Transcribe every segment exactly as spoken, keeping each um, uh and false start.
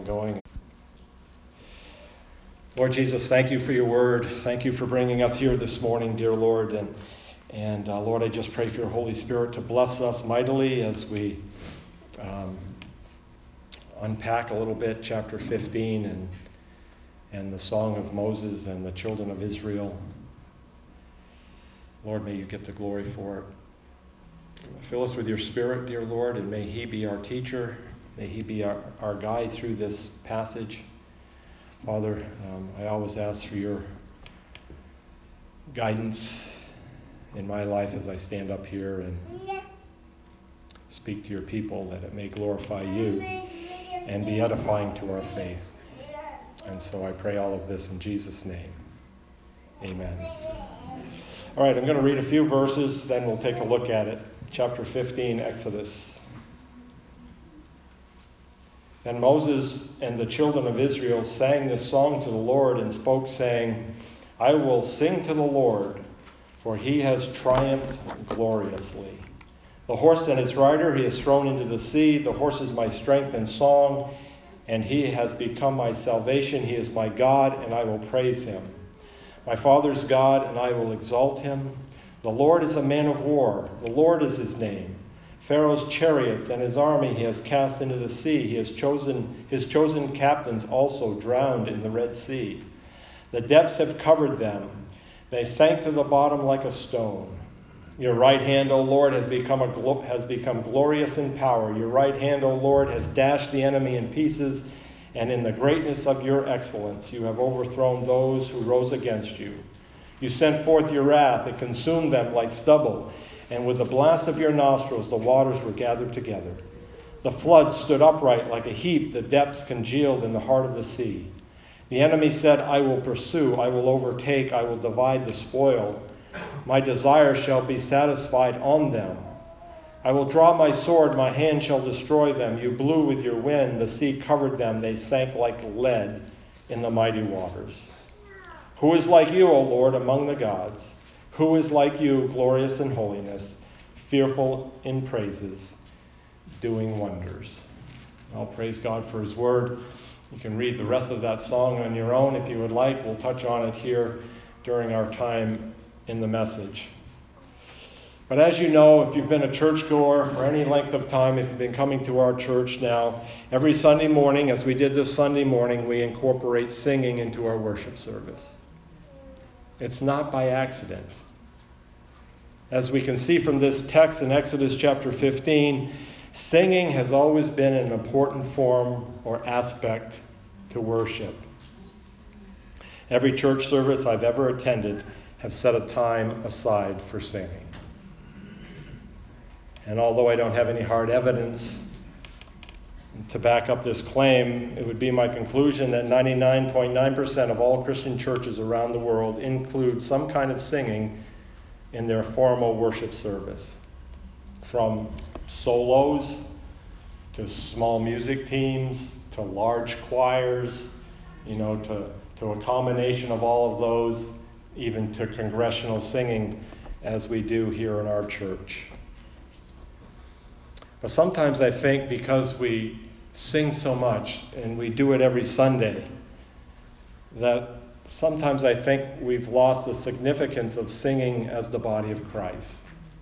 going. Lord Jesus, thank you for your word. Thank you for bringing us here this morning, dear Lord. And, and uh, Lord, I just pray for your Holy Spirit to bless us mightily as we um, unpack a little bit chapter fifteen and, and the song of Moses and the children of Israel. Lord, may you get the glory for it. Fill us with your Spirit, dear Lord, and may he be our teacher. May he be our, our guide through this passage. Father, um, I always ask for your guidance in my life as I stand up here and speak to your people, that it may glorify you and be edifying to our faith. And so I pray all of this in Jesus' name. Amen. All right, I'm going to read a few verses, then we'll take a look at it. Chapter fifteen, Exodus. Then Moses and the children of Israel sang this song to the Lord and spoke, saying, I will sing to the Lord, for he has triumphed gloriously. The horse and its rider he has thrown into the sea. The horse is my strength and song, and he has become my salvation. He is my God, and I will praise him. My father's God, and I will exalt him. The Lord is a man of war. The Lord is his name. Pharaoh's chariots and his army he has cast into the sea. He has chosen his chosen captains also drowned in the Red Sea. The depths have covered them. They sank to the bottom like a stone. Your right hand, O Lord, has become a glo- has become glorious in power. Your right hand, O Lord, has dashed the enemy in pieces, and in the greatness of your excellence you have overthrown those who rose against you. You sent forth your wrath, it consumed them like stubble. And with the blast of your nostrils, the waters were gathered together. The flood stood upright like a heap, the depths congealed in the heart of the sea. The enemy said, I will pursue, I will overtake, I will divide the spoil. My desire shall be satisfied on them. I will draw my sword, my hand shall destroy them. You blew with your wind, the sea covered them, they sank like lead in the mighty waters. Who is like you, O Lord, among the gods? Who is like you, glorious in holiness, fearful in praises, doing wonders? I'll praise God for his word. You can read the rest of that song on your own if you would like. We'll touch on it here during our time in the message. But as you know, if you've been a churchgoer for any length of time, if you've been coming to our church now, every Sunday morning, as we did this Sunday morning, we incorporate singing into our worship service. It's not by accident. As we can see from this text in Exodus chapter fifteen, singing has always been an important form or aspect to worship. Every church service I've ever attended have set a time aside for singing. And although I don't have any hard evidence to back up this claim, it would be my conclusion that ninety-nine point nine percent of all Christian churches around the world include some kind of singing in their formal worship service. From solos to small music teams to large choirs, you know, to, to a combination of all of those, even to congregational singing as we do here in our church. But sometimes I think because we sing so much and we do it every Sunday, that sometimes I think we've lost the significance of singing as the body of Christ.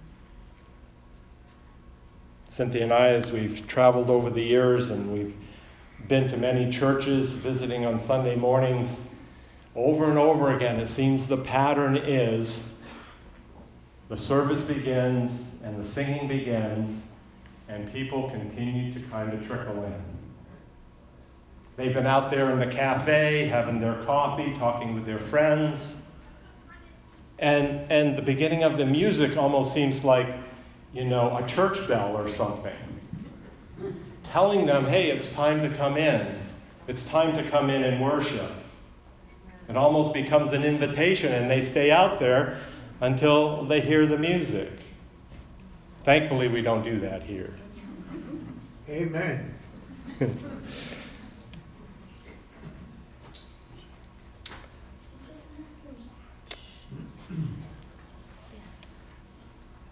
Cynthia and I, as we've traveled over the years and we've been to many churches, visiting on Sunday mornings, over and over again, it seems the pattern is the service begins and the singing begins and people continue to kind of trickle in. They've been out there in the cafe, having their coffee, talking with their friends. And and the beginning of the music almost seems like, you know, a church bell or something, telling them, hey, it's time to come in. It's time to come in and worship. It almost becomes an invitation, and they stay out there until they hear the music. Thankfully, we don't do that here. Amen.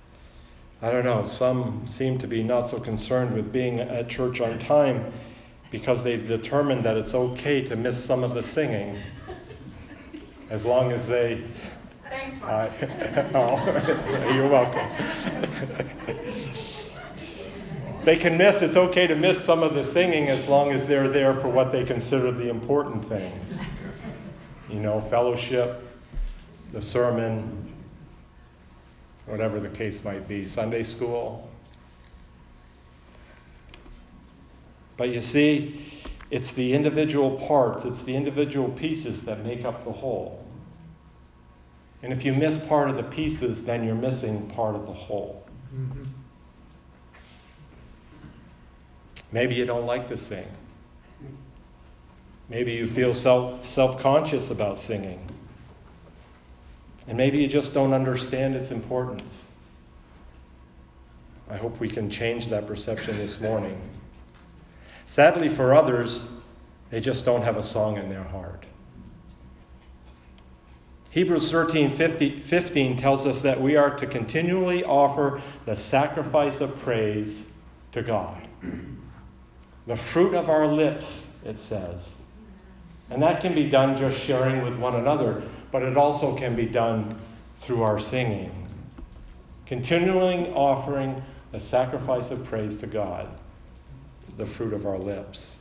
I don't know, some seem to be not so concerned with being at church on time because they've determined that it's okay to miss some of the singing as long as they... Thanks, Mark. Uh, oh, you're welcome. They can miss, it's okay to miss some of the singing as long as they're there for what they consider the important things. You know, fellowship, the sermon, whatever the case might be, Sunday school. But you see, it's the individual parts, it's the individual pieces that make up the whole. And if you miss part of the pieces, then you're missing part of the whole. Mm-hmm. Maybe you don't like to sing. Maybe you feel self, self-conscious about singing. And maybe you just don't understand its importance. I hope we can change that perception this morning. Sadly for others, they just don't have a song in their heart. Hebrews thirteen fifteen tells us that we are to continually offer the sacrifice of praise to God. The fruit of our lips, it says. And that can be done just sharing with one another, but it also can be done through our singing. Continually offering the sacrifice of praise to God, the fruit of our lips.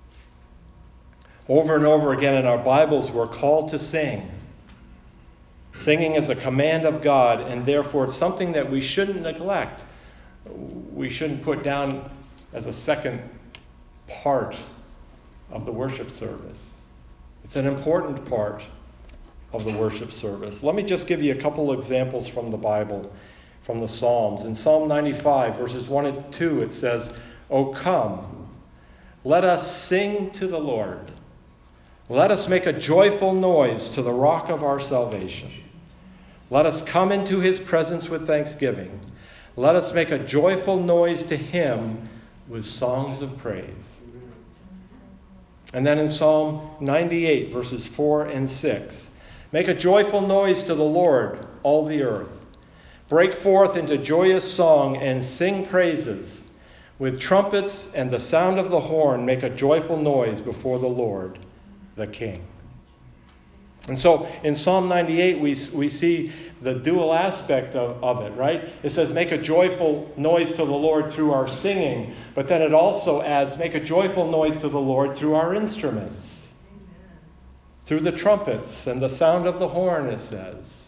Over and over again in our Bibles, we're called to sing. Singing is a command of God, and therefore it's something that we shouldn't neglect. We shouldn't put down as a second part of the worship service. It's an important part of the worship service. Let me just give you a couple examples from the Bible, from the Psalms. In Psalm ninety-five, verses one and two, it says, "O come, let us sing to the Lord. Let us make a joyful noise to the rock of our salvation. Let us come into his presence with thanksgiving. Let us make a joyful noise to him with songs of praise." And then in Psalm ninety-eight, verses four and six, "Make a joyful noise to the Lord, all the earth. Break forth into joyous song and sing praises. With trumpets and the sound of the horn, make a joyful noise before the Lord, the King." And so in Psalm ninety-eight, we, we see the dual aspect of, of it, right? It says, make a joyful noise to the Lord through our singing, but then it also adds, make a joyful noise to the Lord through our instruments. Amen. Through the trumpets and the sound of the horn, it says.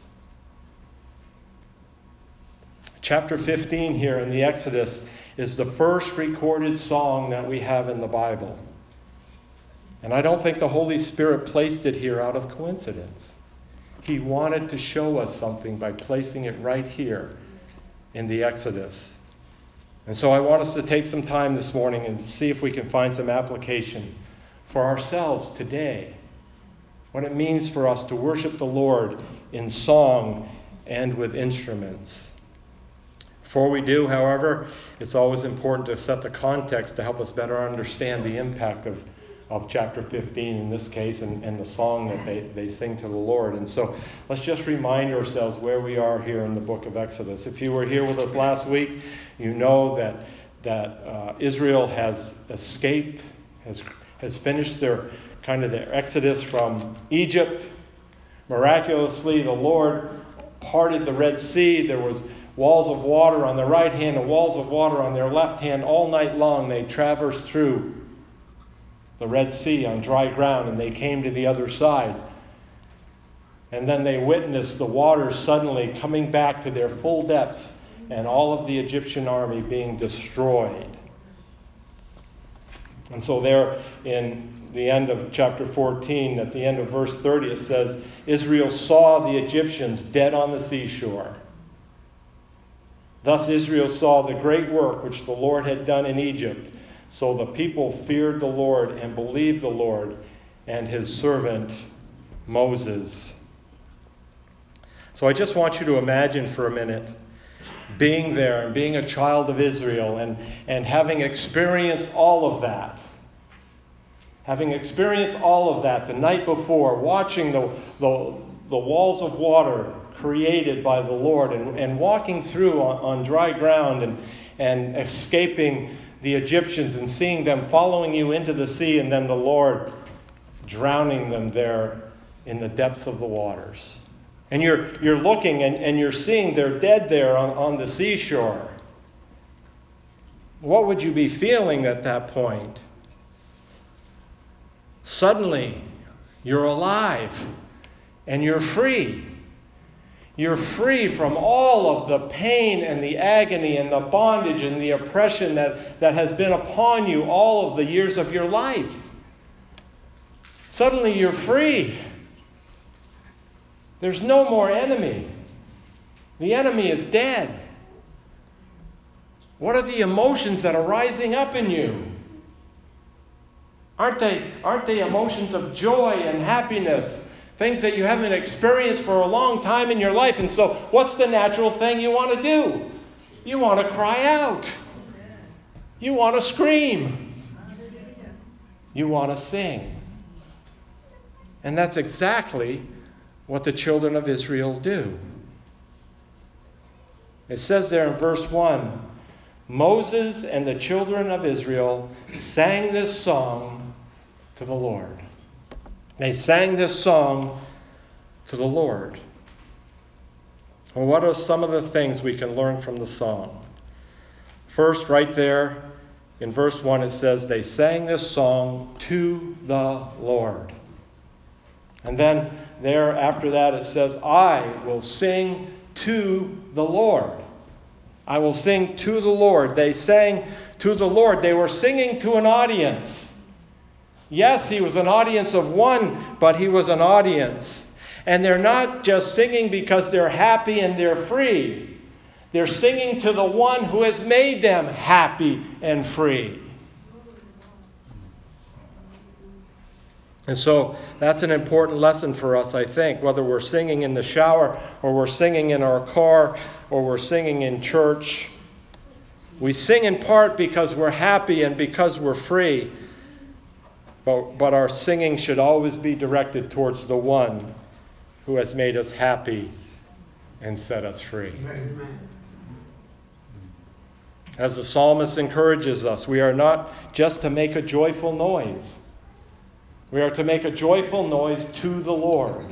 Chapter fifteen here in the Exodus is the first recorded song that we have in the Bible. And I don't think the Holy Spirit placed it here out of coincidence. He wanted to show us something by placing it right here in the Exodus. And so I want us to take some time this morning and see if we can find some application for ourselves today. What it means for us to worship the Lord in song and with instruments. Before we do, however, it's always important to set the context to help us better understand the impact of of chapter fifteen in this case, and, and the song that they, they sing to the Lord. And so let's just remind ourselves where we are here in the book of Exodus. If you were here with us last week, you know that that uh, Israel has escaped, has has finished their kind of their exodus from Egypt. Miraculously, the Lord parted the Red Sea. There was walls of water on their right hand and walls of water on their left hand. All night long they traversed through the Red Sea on dry ground, and they came to the other side. And then they witnessed the waters suddenly coming back to their full depths and all of the Egyptian army being destroyed. And so there in the end of chapter fourteen, at the end of verse thirty, it says, Israel saw the Egyptians dead on the seashore. Thus Israel saw the great work which the Lord had done in Egypt. So the people feared the Lord and believed the Lord and his servant Moses. So I just want you to imagine for a minute being there and being a child of Israel and, and having experienced all of that. Having experienced all of that the night before, watching the, the, the walls of water created by the Lord and, and walking through on, on dry ground and, and escaping the Egyptians and seeing them following you into the sea, and then the Lord drowning them there in the depths of the waters. And you're you're looking and, and you're seeing they're dead there on, on the seashore. What would you be feeling at that point? Suddenly, you're alive and you're free. You're free from all of the pain and the agony and the bondage and the oppression that, that has been upon you all of the years of your life. Suddenly you're free. There's no more enemy. The enemy is dead. What are the emotions that are rising up in you? Aren't they, aren't they emotions of joy and happiness? Things that you haven't experienced for a long time in your life. And so what's the natural thing you want to do? You want to cry out. You want to scream. You want to sing. And that's exactly what the children of Israel do. It says there in verse one, Moses and the children of Israel sang this song to the Lord. They sang this song to the Lord. Well, what are some of the things we can learn from the song? First, right there in verse one, it says they sang this song to the Lord. And then there after that it says, I will sing to the Lord. I will sing to the Lord. They sang to the Lord. They were singing to an audience. Yes, he was an audience of one, but he was an audience. And they're not just singing because they're happy and they're free. They're singing to the one who has made them happy and free. And so that's an important lesson for us, I think, whether we're singing in the shower or we're singing in our car or we're singing in church. We sing in part because we're happy and because we're free. But, but our singing should always be directed towards the one who has made us happy and set us free. Amen. As the psalmist encourages us, we are not just to make a joyful noise. We are to make a joyful noise to the Lord,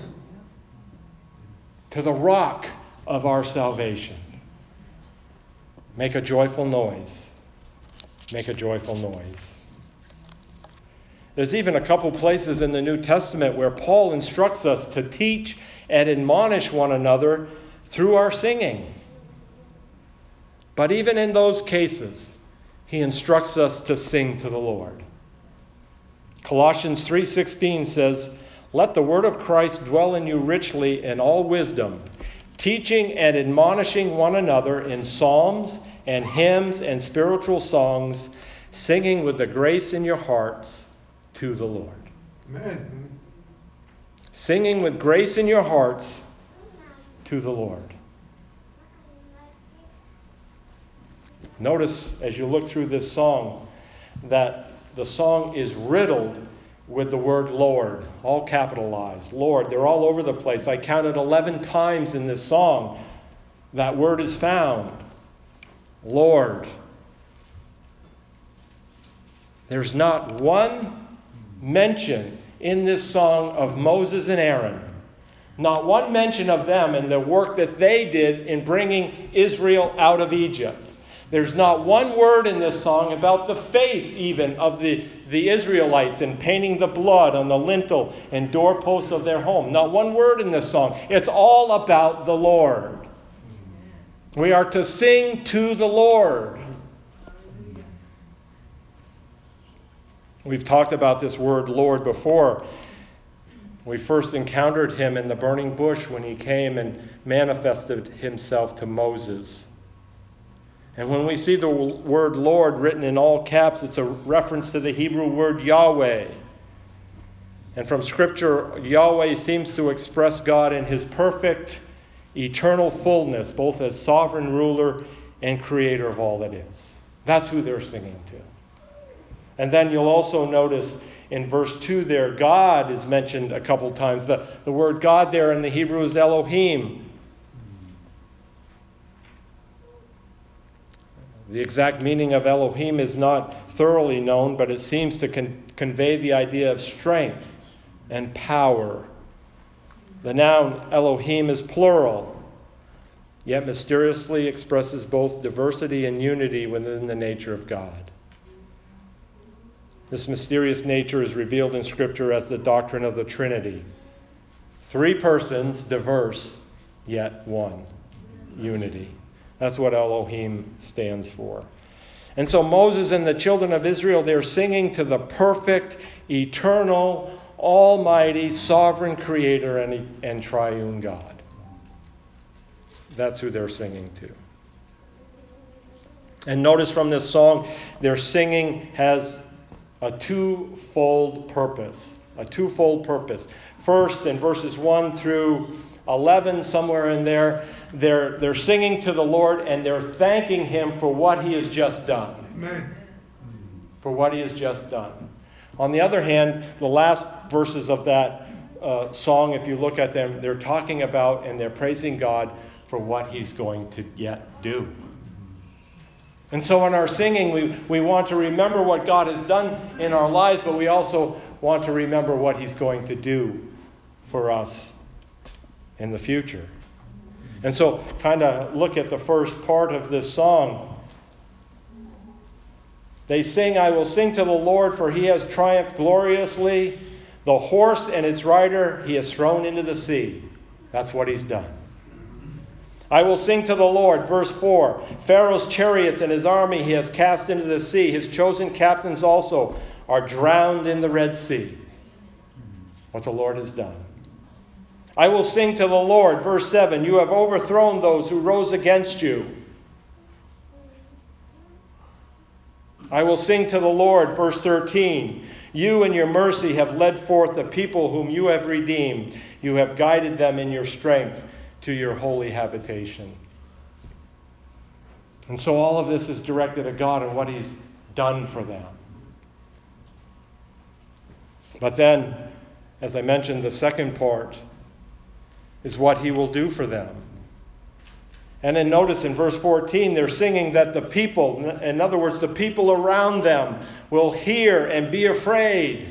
to the rock of our salvation. Make a joyful noise. Make a joyful noise. There's even a couple places in the New Testament where Paul instructs us to teach and admonish one another through our singing. But even in those cases, he instructs us to sing to the Lord. Colossians three sixteen says, Let the word of Christ dwell in you richly in all wisdom, teaching and admonishing one another in psalms and hymns and spiritual songs, singing with the grace in your hearts to the Lord. Amen. Singing with grace in your hearts to the Lord. Notice as you look through this song that the song is riddled with the word Lord, all capitalized. Lord, they're all over the place. I counted eleven times in this song that word is found. Lord. There's not one mention in this song of Moses and Aaron. Not one mention of them and the work that they did in bringing Israel out of Egypt. There's not one word in this song about the faith even of the, the Israelites in painting the blood on the lintel and doorposts of their home. Not one word in this song. It's all about the Lord. We are to sing to the Lord. We've talked about this word Lord before. We first encountered him in the burning bush when he came and manifested himself to Moses. And when we see the word Lord written in all caps, it's a reference to the Hebrew word Yahweh. And from Scripture, Yahweh seems to express God in his perfect, eternal fullness, both as sovereign ruler and creator of all that is. That's who they're singing to. And then you'll also notice in verse two there, God is mentioned a couple times. The, the word God there in the Hebrew is Elohim. The exact meaning of Elohim is not thoroughly known, but it seems to con- convey the idea of strength and power. The noun Elohim is plural, yet mysteriously expresses both diversity and unity within the nature of God. This mysterious nature is revealed in Scripture as the doctrine of the Trinity. Three persons, diverse, yet one. Unity. That's what Elohim stands for. And so Moses and the children of Israel, they're singing to the perfect, eternal, almighty, sovereign creator and, and triune God. That's who they're singing to. And notice from this song, their singing has a twofold purpose. A twofold purpose. First, in verses one through eleven, somewhere in there, they're, they're singing to the Lord and they're thanking Him for what He has just done. Amen. For what He has just done. On the other hand, the last verses of that uh, song, if you look at them, they're talking about and they're praising God for what He's going to yet do. And so in our singing, we, we want to remember what God has done in our lives, but we also want to remember what He's going to do for us in the future. And so kind of look at the first part of this song. They sing, I will sing to the Lord, for He has triumphed gloriously. The horse and its rider He has thrown into the sea. That's what He's done. I will sing to the Lord, verse four. Pharaoh's chariots and his army He has cast into the sea. His chosen captains also are drowned in the Red Sea. What the Lord has done. I will sing to the Lord, verse seven. You have overthrown those who rose against you. I will sing to the Lord, verse thirteen. You in your mercy have led forth the people whom you have redeemed. You have guided them in your strength to your holy habitation. And so all of this is directed at God and what He's done for them. But then, as I mentioned, the second part is what He will do for them. And then notice in verse fourteen, they're singing that the people, in other words, the people around them, will hear and be afraid.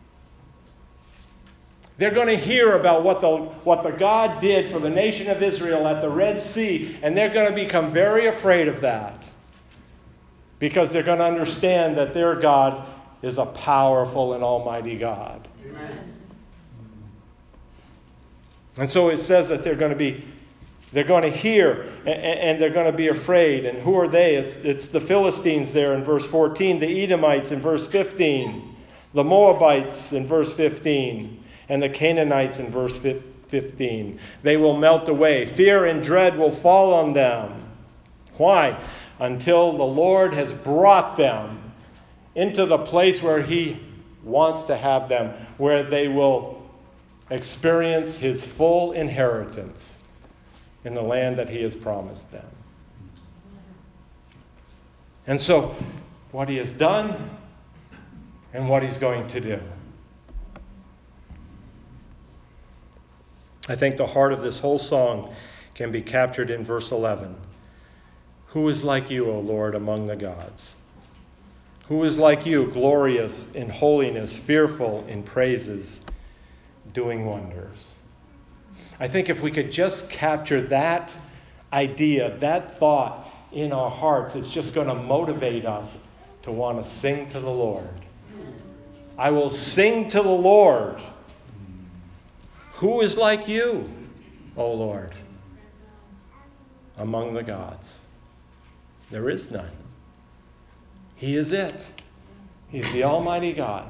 They're going to hear about what the, what the God did for the nation of Israel at the Red Sea, and they're going to become very afraid of that. Because they're going to understand that their God is a powerful and almighty God. Amen. And so it says that they're going to be They're going to hear and, and they're going to be afraid. And who are they? It's, it's the Philistines there in verse fourteen, the Edomites in verse fifteen, the Moabites in verse fifteen, and the Canaanites in verse fifteen. They will melt away. Fear and dread will fall on them. Why? Until the Lord has brought them into the place where He wants to have them, where they will experience His full inheritance in the land that He has promised them. And so, what He has done and what He's going to do. I think the heart of this whole song can be captured in verse eleven. Who is like you, O Lord, among the gods? Who is like you, glorious in holiness, fearful in praises, doing wonders? I think if we could just capture that idea, that thought in our hearts, it's just going to motivate us to want to sing to the Lord. I will sing to the Lord. Who is like you, O Lord, among the gods? There is none. He is it. He's the Almighty God.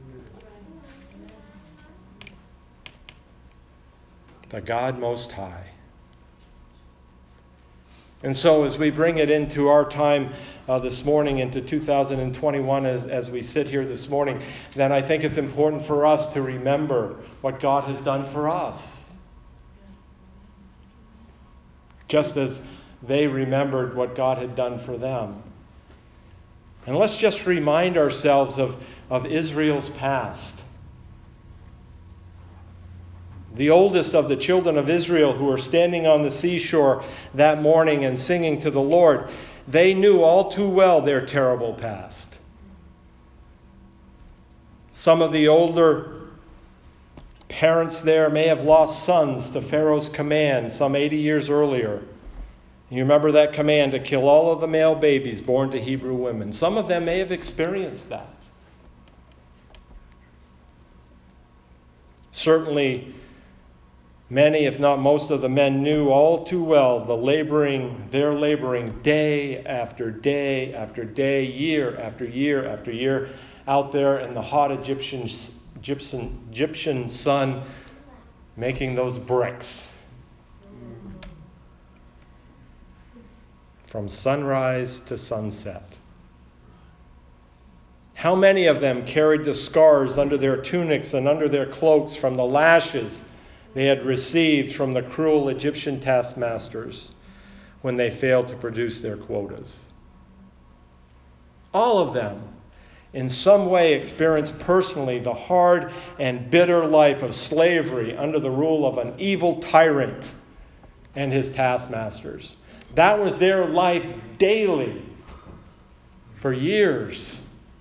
The God Most High. And so as we bring it into our time uh, this morning, into two thousand twenty-one, as, as we sit here this morning, then I think it's important for us to remember what God has done for us. Just as they remembered what God had done for them. And let's just remind ourselves of, of Israel's past. The oldest of the children of Israel who were standing on the seashore that morning and singing to the Lord, They knew all too well their terrible past. Some of the older parents there may have lost sons to Pharaoh's command some eighty years earlier. You remember that command to kill all of the male babies born to Hebrew women. Some of them may have experienced that. Certainly, many, if not most of the men knew all too well the laboring, their laboring day after day after day, year after year after year, out there in the hot Egyptian, Egyptian, Egyptian sun, making those bricks. From sunrise to sunset. How many of them carried the scars under their tunics and under their cloaks from the lashes they had received from the cruel Egyptian taskmasters when they failed to produce their quotas? All of them, in some way, experienced personally the hard and bitter life of slavery under the rule of an evil tyrant and his taskmasters. That was their life daily for years.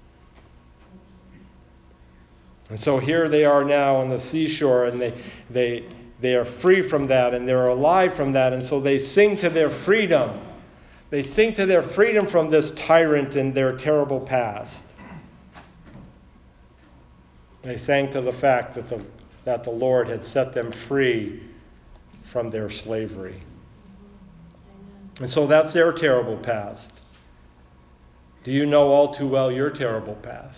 And so here they are now on the seashore, and they they they are free from that, and they're alive from that, and so they sing to their freedom. They sing to their freedom from this tyrant and their terrible past. They sang to the fact that the, that the Lord had set them free from their slavery. And so that's their terrible past. Do you know all too well your terrible past?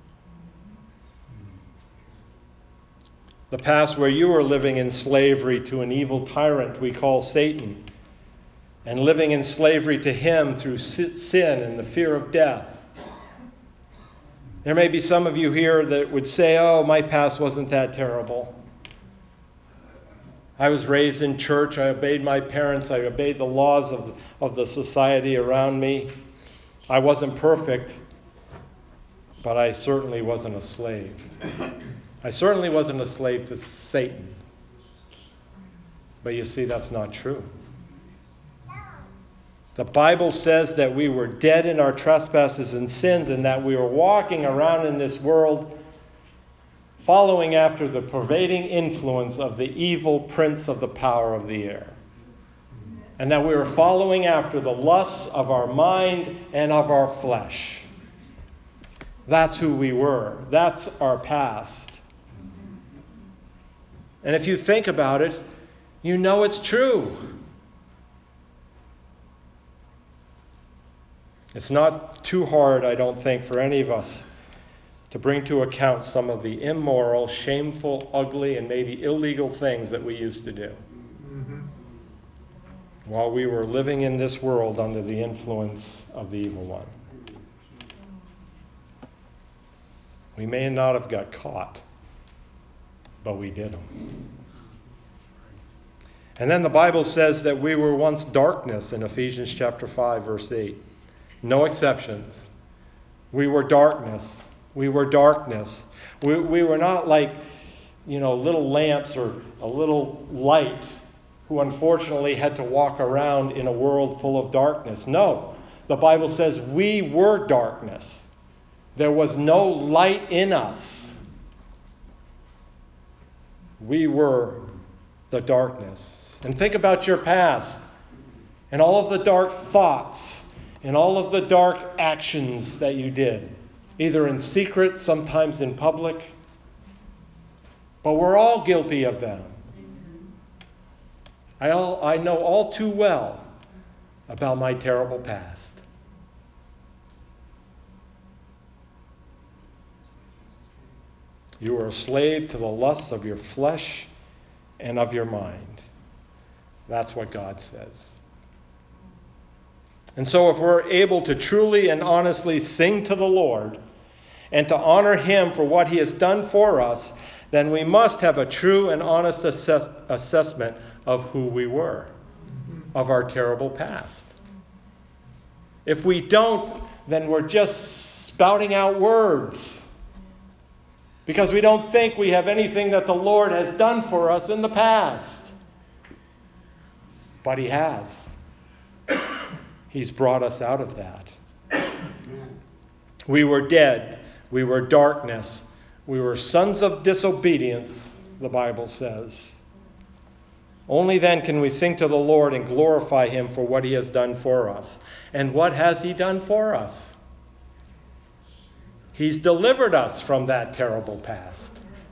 The past where you were living in slavery to an evil tyrant we call Satan, and living in slavery to him through sin and the fear of death. There may be some of you here that would say, oh, my past wasn't that terrible. I was raised in church. I obeyed my parents. I obeyed the laws of, of the society around me. I wasn't perfect, but I certainly wasn't a slave. I certainly wasn't a slave to Satan. But you see, that's not true. The Bible says that we were dead in our trespasses and sins, and that we were walking around in this world following after the pervading influence of the evil prince of the power of the air. And that we were following after the lusts of our mind and of our flesh. That's who we were. That's our past. And if you think about it, you know it's true. It's not too hard, I don't think, for any of us to bring to account some of the immoral, shameful, ugly, and maybe illegal things that we used to do mm-hmm. while we were living in this world under the influence of the evil one. We may not have got caught, but we did them. And then the Bible says that we were once darkness in Ephesians chapter five, verse eight. No exceptions. We were darkness. We were darkness. We, we were not like, you know, little lamps or a little light who unfortunately had to walk around in a world full of darkness. No. The Bible says we were darkness. There was no light in us. We were the darkness. And think about your past and all of the dark thoughts and all of the dark actions that you did, either in secret, sometimes in public. But we're all guilty of them. I, all, I know all too well about my terrible past. You are a slave to the lusts of your flesh and of your mind. That's what God says. And so if we're able to truly and honestly sing to the Lord and to honor Him for what He has done for us, then we must have a true and honest assess- assessment of who we were, of our terrible past. If we don't, then we're just spouting out words because we don't think we have anything that the Lord has done for us in the past. But He has. He's brought us out of that. We were dead. We were darkness. We were sons of disobedience, the Bible says. Only then can we sing to the Lord and glorify Him for what He has done for us. And what has He done for us? He's delivered us from that terrible past.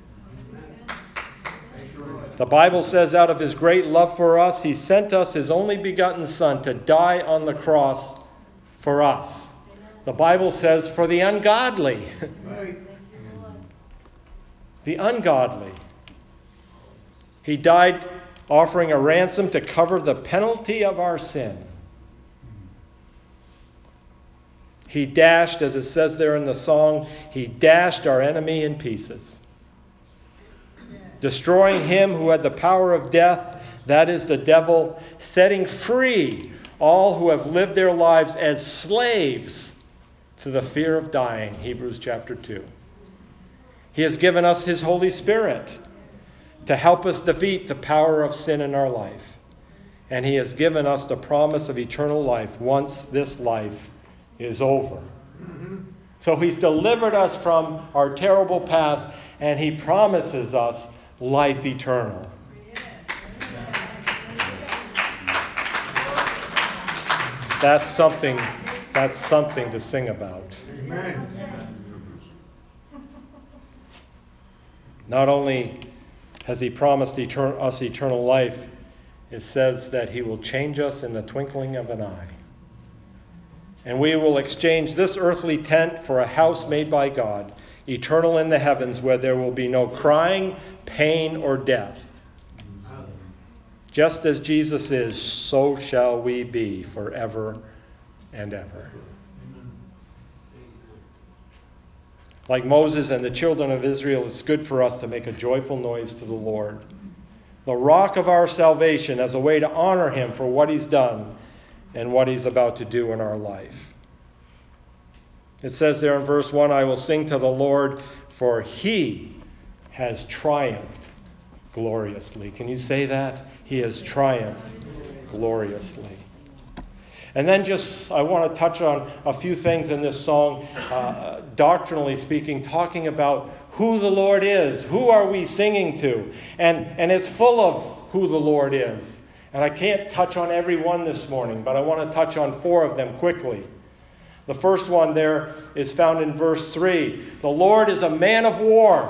The Bible says out of His great love for us, He sent us His only begotten Son to die on the cross for us. The Bible says for the ungodly. The ungodly. He died offering a ransom to cover the penalty of our sin. He dashed, as it says there in the song, He dashed our enemy in pieces. Destroying him who had the power of death, that is the devil, setting free all who have lived their lives as slaves to the fear of dying, Hebrews chapter two. He has given us His Holy Spirit to help us defeat the power of sin in our life. And He has given us the promise of eternal life once this life is over. Mm-hmm. So He's delivered us from our terrible past, and He promises us life eternal. That's something, that's something to sing about. Amen. Not only has He promised etern- us eternal life, it says that He will change us in the twinkling of an eye. And we will exchange this earthly tent for a house made by God, eternal in the heavens, where there will be no crying, pain, or death. Just as Jesus is, so shall we be forever and ever. Like Moses and the children of Israel, it's good for us to make a joyful noise to the Lord, the rock of our salvation, as a way to honor Him for what He's done and what He's about to do in our life. It says there in verse one, I will sing to the Lord, for He has triumphed gloriously. Can you say that? He has triumphed gloriously. And then just, I want to touch on a few things in this song, uh, doctrinally speaking, talking about who the Lord is. Who are we singing to? And, and it's full of who the Lord is. And I can't touch on every one this morning, but I want to touch on four of them quickly. The first one there is found in verse three. The Lord is a man of war.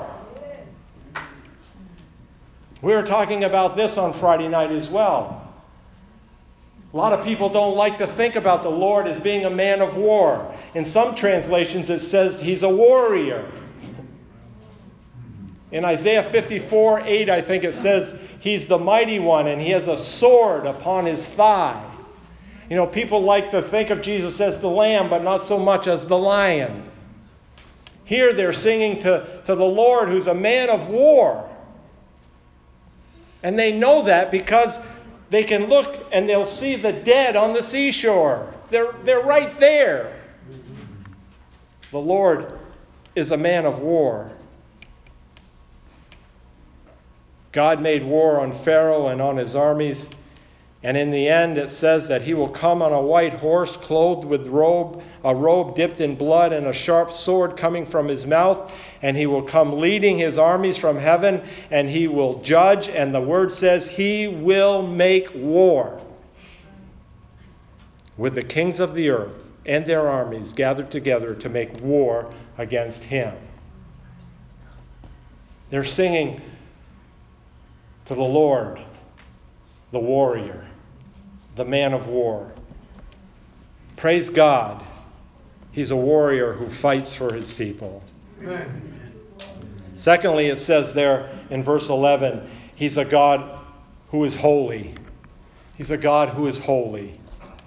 We were talking about this on Friday night as well. A lot of people don't like to think about the Lord as being a man of war. In some translations it says He's a warrior. In Isaiah fifty-four eight, I think it says He's the mighty one and He has a sword upon His thigh. You know, people like to think of Jesus as the lamb, but not so much as the lion. Here they're singing to, to the Lord, who's a man of war. And they know that because they can look and they'll see the dead on the seashore. They're, they're right there. The Lord is a man of war. God made war on Pharaoh and on his armies. And in the end it says that He will come on a white horse, clothed with robe, a robe dipped in blood, and a sharp sword coming from His mouth. And He will come leading His armies from heaven, and He will judge. And the word says He will make war with the kings of the earth and their armies gathered together to make war against Him. They're singing to the Lord, the warrior, the man of war. Praise God. He's a warrior who fights for His people. Amen. Secondly, it says there in verse eleven, He's a God who is holy. He's a God who is holy.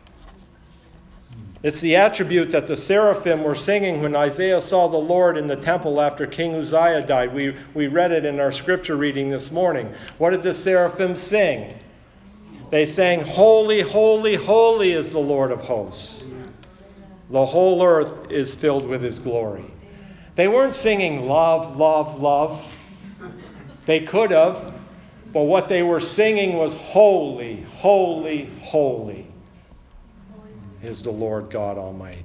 It's the attribute that the seraphim were singing when Isaiah saw the Lord in the temple after King Uzziah died. We, we read it in our scripture reading this morning. What did the seraphim sing? They sang, Holy, holy, holy is the Lord of hosts. The whole earth is filled with His glory. They weren't singing love, love, love. They could have, but what they were singing was holy, holy, holy. is the Lord God Almighty.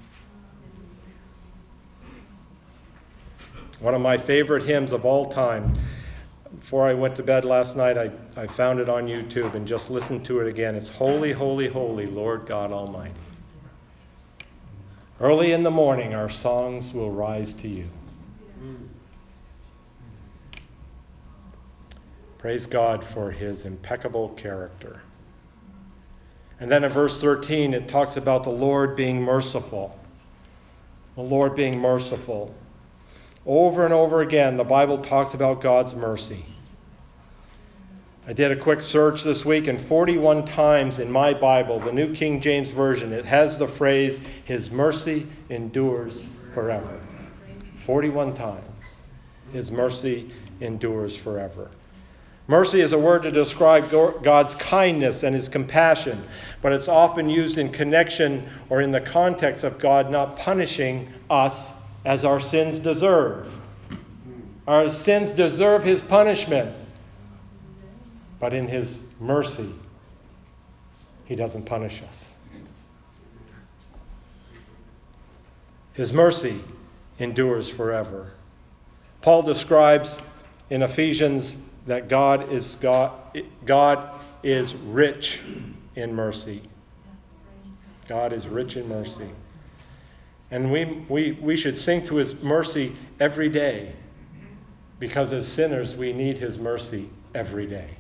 One of my favorite hymns of all time. Before I went to bed last night, I, I found it on YouTube and just listened to it again. It's Holy, Holy, Holy, Lord God Almighty. Early in the morning, our songs will rise to you. Praise God for his impeccable character. And then in verse thirteen, it talks about the Lord being merciful. The Lord being merciful. Over and over again, the Bible talks about God's mercy. I did a quick search this week, and forty-one times in my Bible, the New King James Version, it has the phrase, His mercy endures forever. forty-one times. His mercy endures forever. Mercy is a word to describe God's kindness and his compassion, but it's often used in connection or in the context of God not punishing us as our sins deserve. Our sins deserve his punishment, but in his mercy, he doesn't punish us. His mercy endures forever. Paul describes in Ephesians that God is God, God is rich in mercy. God is rich in mercy. And we, we, we should sing to his mercy every day, because as sinners we need his mercy every day.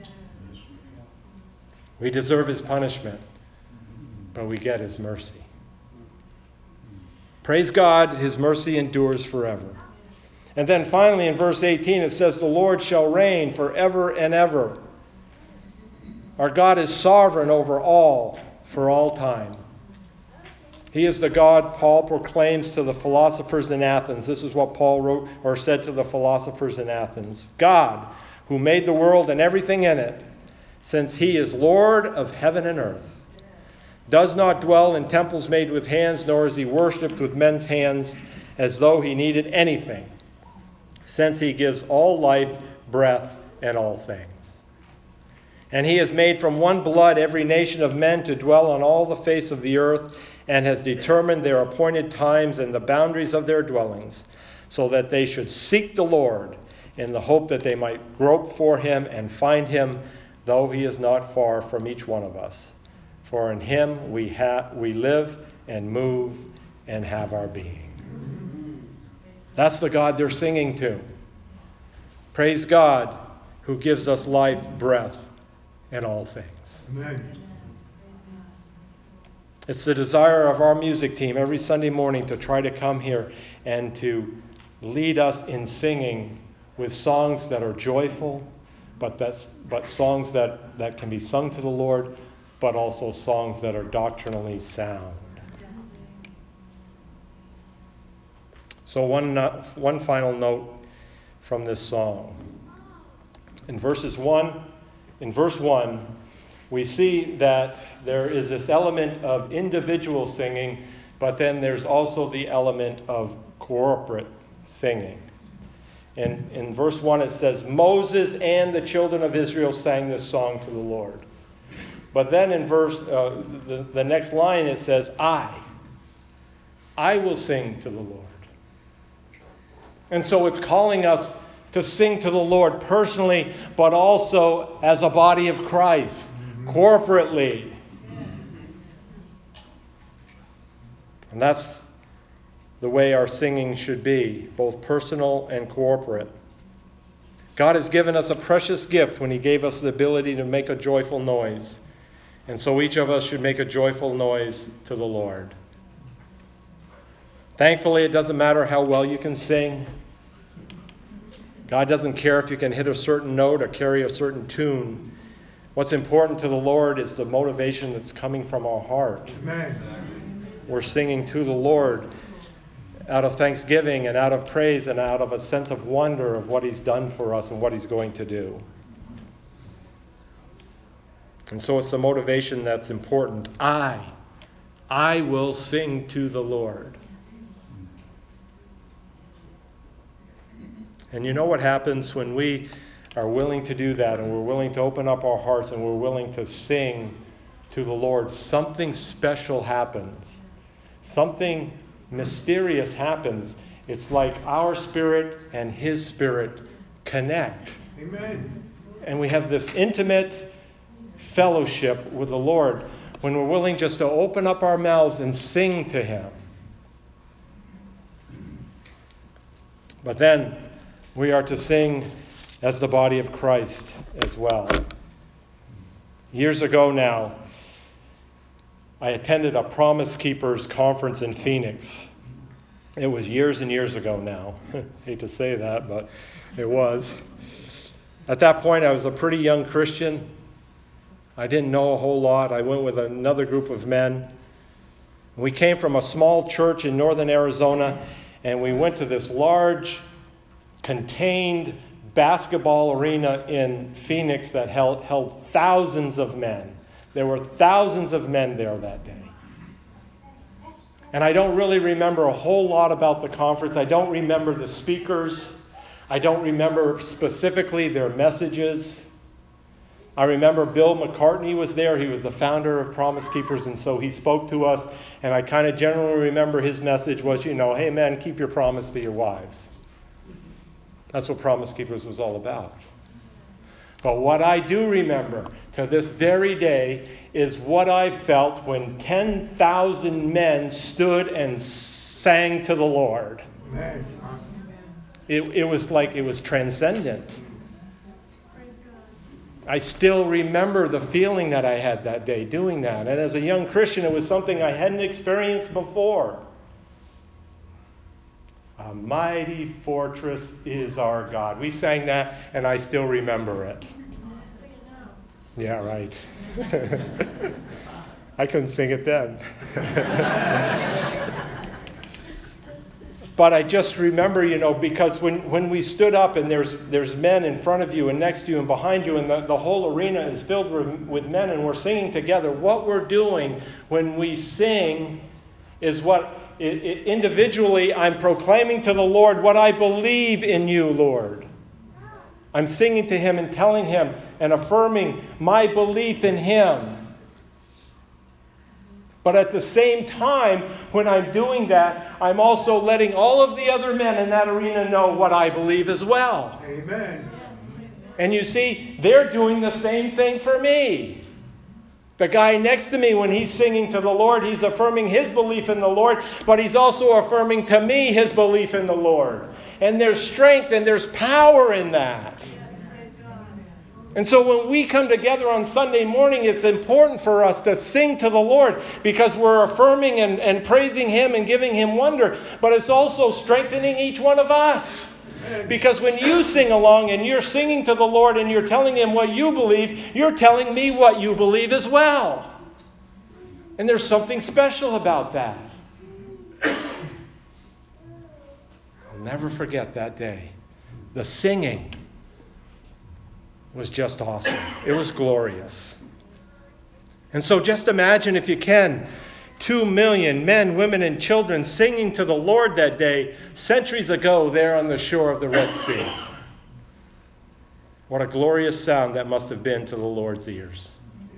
We deserve his punishment, but we get his mercy. Praise God, his mercy endures forever. And then finally in verse eighteen it says, the Lord shall reign forever and ever. Our God is sovereign over all for all time. He is the God Paul proclaims to the philosophers in Athens. This is what Paul wrote or said to the philosophers in Athens. God, who made the world and everything in it, since he is Lord of heaven and earth, does not dwell in temples made with hands, nor is he worshipped with men's hands as though he needed anything, since he gives all life, breath, and all things. And he has made from one blood every nation of men to dwell on all the face of the earth, and has determined their appointed times and the boundaries of their dwellings, so that they should seek the Lord in the hope that they might grope for him and find him, though he is not far from each one of us. For in him we ha- we live and move and have our being. That's the God they're singing to. Praise God, who gives us life, breath, and all things. Amen. It's the desire of our music team every Sunday morning to try to come here and to lead us in singing with songs that are joyful, but that's but songs that, that can be sung to the Lord, but also songs that are doctrinally sound. So one one final note from this song. In verses one, in verse one, we see that there is this element of individual singing, but then there's also the element of corporate singing. And in verse one it says, Moses and the children of Israel sang this song to the Lord. But then in verse uh, the, the next line it says, I, I will sing to the Lord. And so it's calling us to sing to the Lord personally, but also as a body of Christ, corporately. And that's the way our singing should be, both personal and corporate. God has given us a precious gift when he gave us the ability to make a joyful noise. And so each of us should make a joyful noise to the Lord. Thankfully, it doesn't matter how well you can sing. God doesn't care if you can hit a certain note or carry a certain tune. What's important to the Lord is the motivation that's coming from our heart. Amen. We're singing to the Lord out of thanksgiving and out of praise and out of a sense of wonder of what he's done for us and what he's going to do. And so it's the motivation that's important. I, I will sing to the Lord. And you know what happens when we are willing to do that, and we're willing to open up our hearts, and we're willing to sing to the Lord, something special happens. Something mysterious happens. It's like our spirit and his spirit connect. Amen. And we have this intimate fellowship with the Lord when we're willing just to open up our mouths and sing to him. But then we are to sing as the body of Christ as well. Years ago now, I attended a Promise Keepers conference in Phoenix. It was years and years ago now. Hate to say that, but it was. At that point, I was a pretty young Christian. I didn't know a whole lot. I went with another group of men. We came from a small church in northern Arizona, and we went to this large, contained basketball arena in Phoenix that held, held thousands of men. There were thousands of men there that day. And I don't really remember a whole lot about the conference. I don't remember the speakers. I don't remember specifically their messages. I remember Bill McCartney was there. He was the founder of Promise Keepers, and so he spoke to us. And I kind of generally remember his message was, you know, hey men, keep your promise to your wives. That's what Promise Keepers was all about. But what I do remember to this very day is what I felt when ten thousand men stood and sang to the Lord. Amen. It, it was like it was transcendent. I still remember the feeling that I had that day doing that. And as a young Christian, it was something I hadn't experienced before. A mighty fortress is our God. We sang that, and I still remember it. Yeah, right. I couldn't sing it then. But I just remember, you know, because when, when we stood up and there's there's men in front of you and next to you and behind you, and the, the whole arena is filled with, with men, and we're singing together, what we're doing when we sing is what it, it, individually I'm proclaiming to the Lord what I believe in you, Lord. I'm singing to him and telling him and affirming my belief in him. But at the same time, when I'm doing that, I'm also letting all of the other men in that arena know what I believe as well. Amen. And you see, they're doing the same thing for me. The guy next to me, when he's singing to the Lord, he's affirming his belief in the Lord, but he's also affirming to me his belief in the Lord. And there's strength and there's power in that. And so when we come together on Sunday morning, it's important for us to sing to the Lord because we're affirming and, and praising him and giving him wonder. But it's also strengthening each one of us. Because when you sing along and you're singing to the Lord and you're telling him what you believe, you're telling me what you believe as well. And there's something special about that. I'll never forget that day. The singing was just awesome. It was glorious. And so just imagine, if you can, two million men, women, and children singing to the Lord that day, centuries ago there on the shore of the Red Sea. What a glorious sound that must have been to the Lord's ears.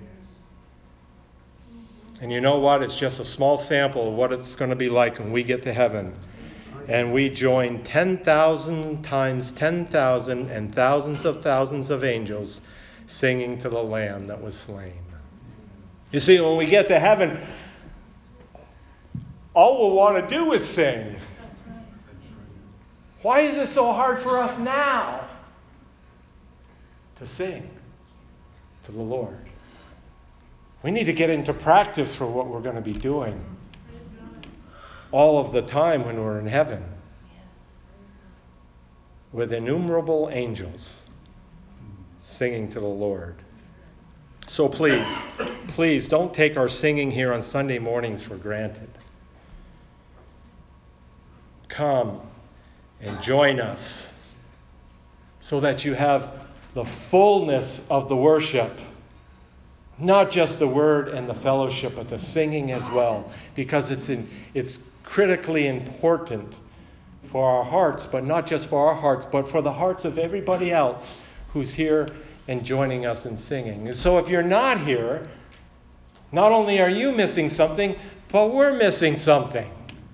And you know what? It's just a small sample of what it's going to be like when we get to heaven. And we join ten thousand times ten thousand and thousands of thousands of angels singing to the Lamb that was slain. You see, when we get to heaven, all we'll want to do is sing. Why is it so hard for us now to sing to the Lord? We need to get into practice for what we're going to be doing all of the time when we're in heaven with innumerable angels singing to the Lord. So please, please don't take our singing here on Sunday mornings for granted. Come and join us so that you have the fullness of the worship. Not just the word and the fellowship, but the singing as well. Because it's in, it's critically important for our hearts, but not just for our hearts, but for the hearts of everybody else who's here and joining us in singing. And so if you're not here, Not only are you missing something, but we're missing something.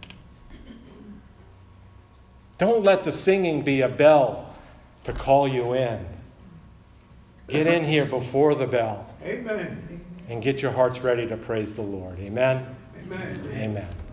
Don't let the singing be a bell to call you in. Get in here before the bell. Amen. And get your hearts ready to praise the Lord. Amen? Amen. Amen.